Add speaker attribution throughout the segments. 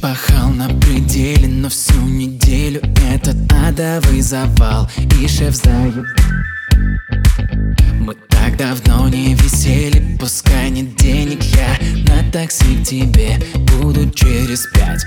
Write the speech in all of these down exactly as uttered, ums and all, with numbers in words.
Speaker 1: пахал на пределе, но всю неделю этот адовый завал. И шеф заеб. Мы так давно не висели, пускай нет денег, я на такси к тебе буду через пять.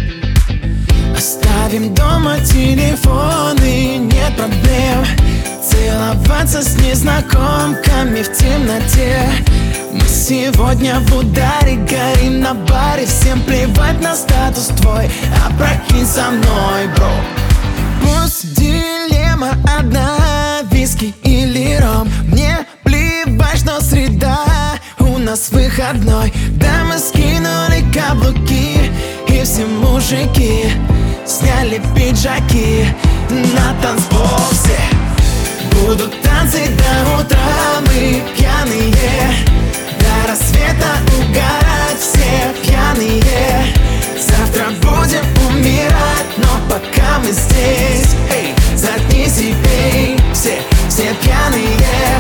Speaker 1: Оставим дома телефоны, нет проблем. Целоваться с незнакомками в темноте. Мы сегодня в ударе, горим на баре. Всем плевать на статус твой, а прокинь со мной, бро. Пусть дилемма одна, виски или ром. Мне плевать, что среда, у нас выходной. Да, мы скинули каблуки, и все мужики сняли пиджаки. На танцпол все будут танцы до утра, мы пьяные. До рассвета угорать все пьяные. Завтра будем умирать, но пока мы здесь, эй, заткнись и пей, все, все пьяные.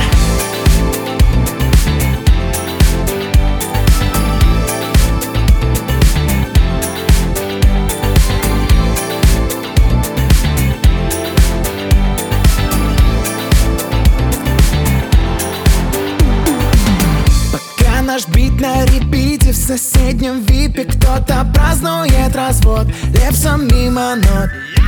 Speaker 1: Наш бит на репите, в соседнем випе кто-то празднует развод. Лепсом мимо нот.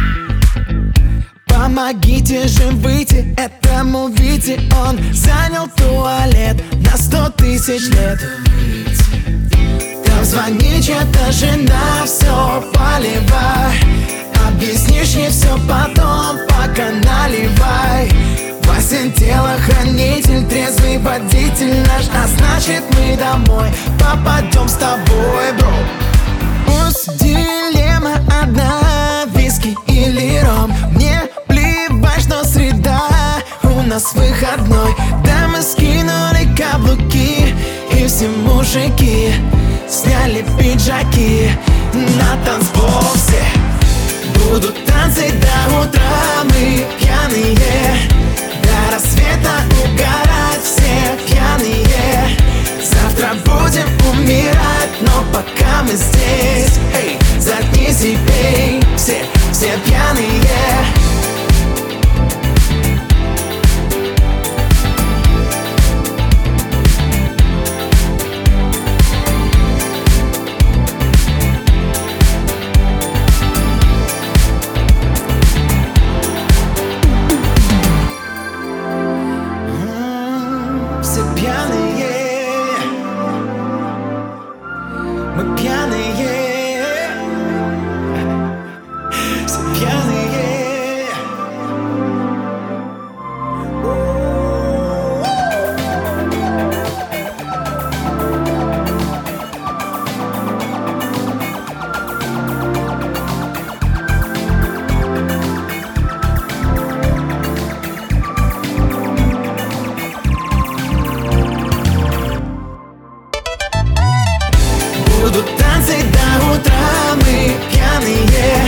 Speaker 1: Помогите же выйти этому Вите, он занял туалет на сто тысяч лет. Там звонит чья-то жена, все поливай. Объяснишь ей все потом, пока наливай. Васин телохранитель, трезвый водитель наш, а значит мы домой попадем с тобой, бро. Пусть дилемма одна, виски или ром. Мне плевать, что среда, у нас выходной. Да, мы скинули каблуки, и все мужики сняли пиджаки. На танцпол все будут танцы до утра, мы пьяные. До рассвета угорать все пьяные. Завтра будем умирать, но пока мы здесь, эй, заткнись и пей, все, все пьяные. Все пьяные, мы пьяные, все пьяные. Будут танцы до утра, мы пьяные.